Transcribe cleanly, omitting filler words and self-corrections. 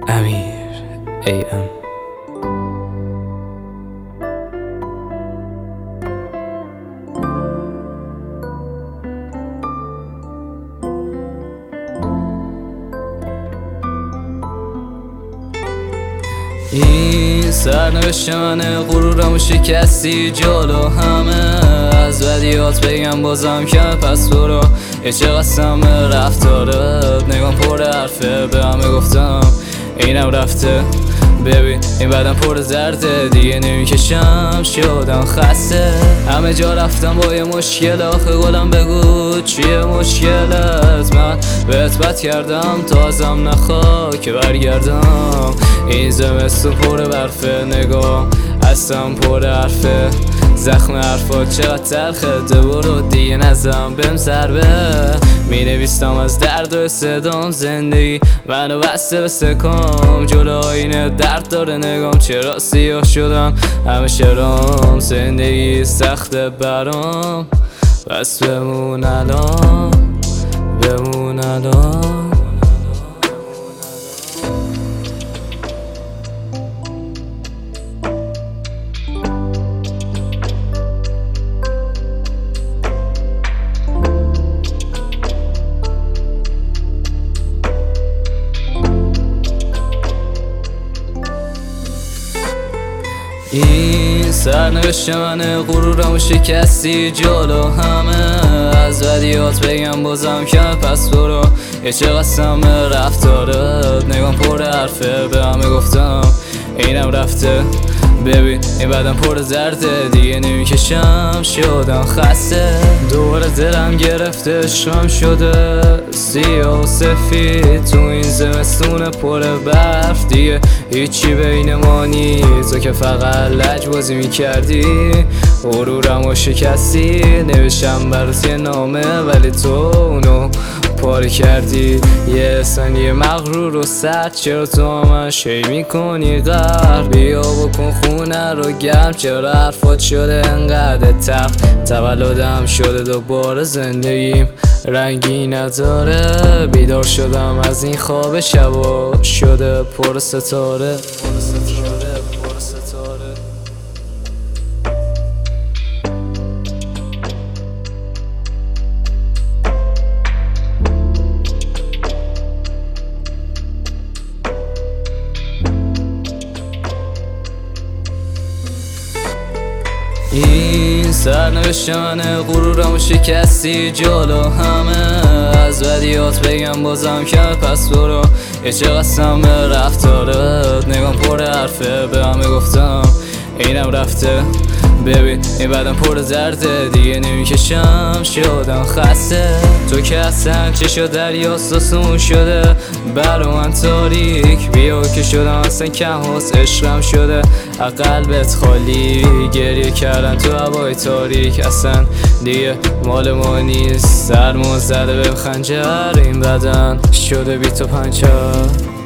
امیر AM. این سرنوشت منه، غرورمو شکستی جلو همه. از بدیات بگم بازم کم، پس برو. یه چقدر سمه رفتارت، نگام پر حرفه. به همه گفتم اینم رفته، ببین این بدن پر درده. دیگه نمیکشم، شدم خسته. همه جا رفتم با یه مشکل، آخه قولم بگو چیه مشکلت؟ من بهت بد کردم تا ازم نخوا که برگردم. این زمستون پر برفه، نگاه هستم پر حرفه. زخم حرفات چقدر تلخه، ده برو دیگه نزم بهم ضربه. مینویستم از درد و صدام، زندگی منو بسته به سکام. جلو آینه درد داره نگام، چرا سیاه شدم همه شرام. زندگی سخته برام، بس بمون الان، بمون الان. این سرنوشت منه، غرورمو شکستی جلو همه. از بدیات بگم بازم کم، پس برو. یه چقدر سمه رفتارت، نگام پر حرفه. به همه گفتم اینم رفته، ببین این بدن پر درده. دیگه نمیکشم، شدم خسته. دوباره دلم گرفته، شام شده سیاه و سفید. تو این زمستون پر برف دیگه هیچی بین ما نیست. تو که فقط لجبازی میکردی، غرورمو شکستی. نوشتم برات یه نامه، ولی تو اونو پاره کردی. یه ثانیه مغرور و سرد، چرا تو من شی میکنی غر؟ بیا بکن خونه رو گرم، چرا حرفات شده انقدر تلخ؟ تولدم شده دوباره، زندگیم رنگی نداره. بیدار شدم از این خواب شبا، شده پر ستاره. این سرنوشت منه، غرورمو شکستی جلو همه. از بدیات بگم بازم کم، پس برو. یه چقدر سمه رفتارت، نگام پر حرفه. به همه گفتم اینم رفته، ببین این بدن پر درده. دیگه نمیکشم، شدم خسته. تو که اصلا چشا دریاست آسمون شده برا من تاریک. بیا که شدم اصلا کم هست، عشقم شده قلبت خالی. گریه کردن تو هوای تاریک، اصلا دیگه مال ما نیست. سرمون زده به خنجر، این بدن شده بی تو پنچر.